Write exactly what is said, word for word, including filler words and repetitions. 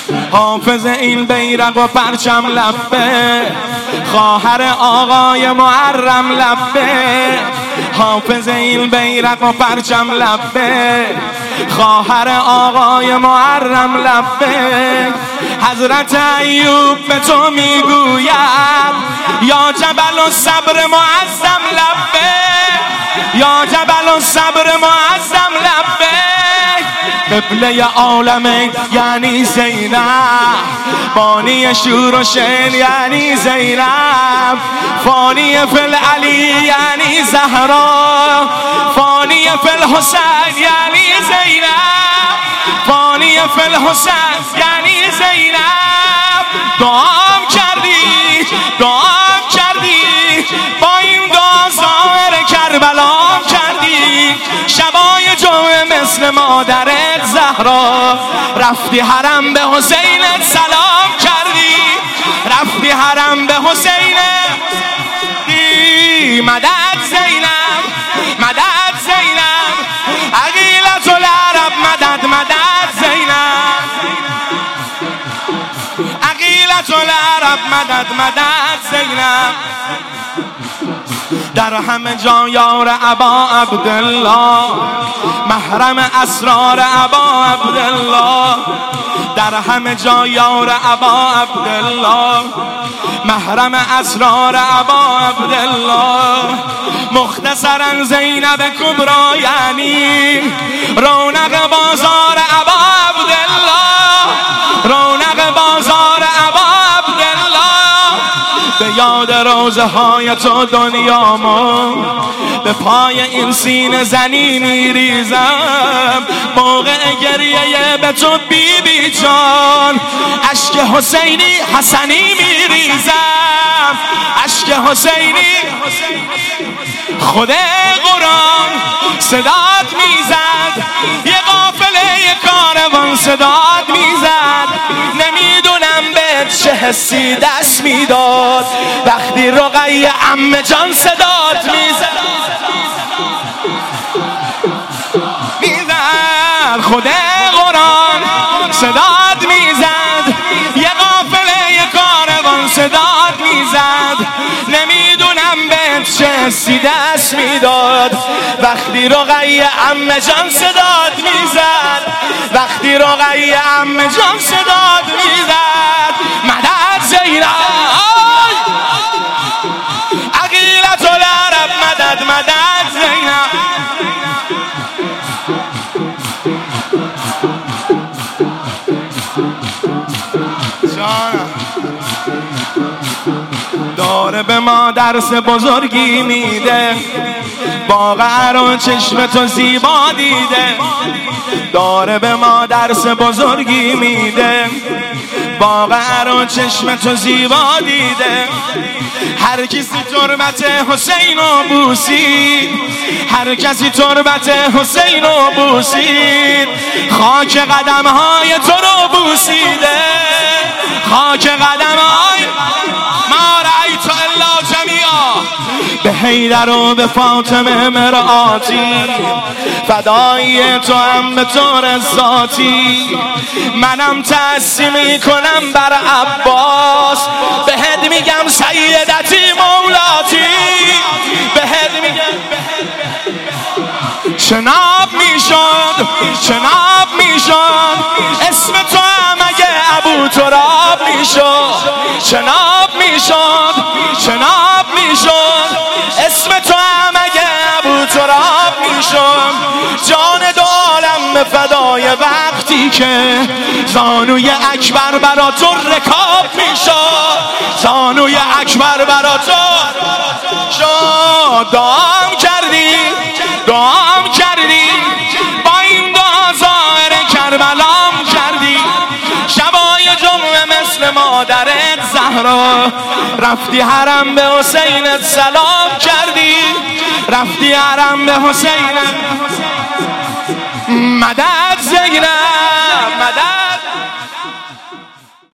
حافظ این بیرق و پرچم لبه، خواهر آقای محرم لبه. حافظ این بیرق و پرچم لبه، خواهر آقای محرم لبه. حضرت ایوب به تو میگوید یا جبل الصبر معظم لبه، یا جبل الصبر معظم لبه. قبله عالمه یعنی زینب، بانی شور و شین یعنی زینب. فانی فی العلی یعنی زهرا، فانی فی الحسین یعنی زینب، فانی فی الحسین یعنی زینب. دعام کردی دعام کردی، با این دعا ظاهر کربلا کردی. شبای جمعه مثل مادرت زهرا، رفتی حرم به حسینت سلام کردی، رفتی حرم به حسینت. مدد زینب مدد زینب، عقیلة العرب مدد مدد زینب، عقیلة العرب مدد مدد زینب. در همه جا یار ابا عبدالله، محرم اسرار ابا عبدالله. در همه جا یار ابا عبدالله، محرم اسرار ابا عبدالله. مختصرا زینب کبرا یعنی رونق بازار ابا عبدالله، رونق بازار ابا عبدالله. به یاد روزه های تو دنیامو به پای این سینه زنی میریزم. موقع گریه به تو بی بی جان، اشک حسینی حسنی میریزم، اشک حسینی. خود قرآن صدات میزد، یه قافله یه کاروان صدات میزد. نمیدونم به چه حسی دست میداد وقتی رقیه عمه جان صدات میزد میزد. خود قرآن صدات میزد، یه قافله یه کاروان صدات میزد. نمیدونم به چه حسی دست میداد وقتی رقیه عمه جان صدات میزد، وقتی رقیه عمه جان صدات میزد. مدد زینب عقیلة العرب مدد مدد زینب. داره به ما درس بزرگی میده، واقعا رو چشم تو زیبا دیده. داره به ما درس بزرگی میده، واقعا رو چشم تو زیبا دیده. هر کسی تربت حسین رو بوسید، هر کسی تربت حسین رو بوسید، خاک قدم های تو رو بوسیده، خاک قدم های ما رأیت الا جمیعا. به حیدر و به فاطمه مرآتی، فدایی تو هم به طور ذاتی. منم تأسی میکنم بر عباس، بهت میگم سیدتی مولاتی، بهت میگم چناب میشد چناب میشد اسم تو هم اگه ابو تراب میشد، چناب میشد چناب میشد اسم تو هم اگه ابو تراب میشد. جان دو عالم به فدای وقتی که زانوی اکبر برا تو رکاب میشد، زانوی اکبر برا تو شد. دعام کردی دعام کردی، با این دعا ظاهر کربلام کردی. شبای جمعه مثل مادرت زهرا، رفتی حرم به حسینت سلام کردی، رفتی حرم به حسینت. مدد زینب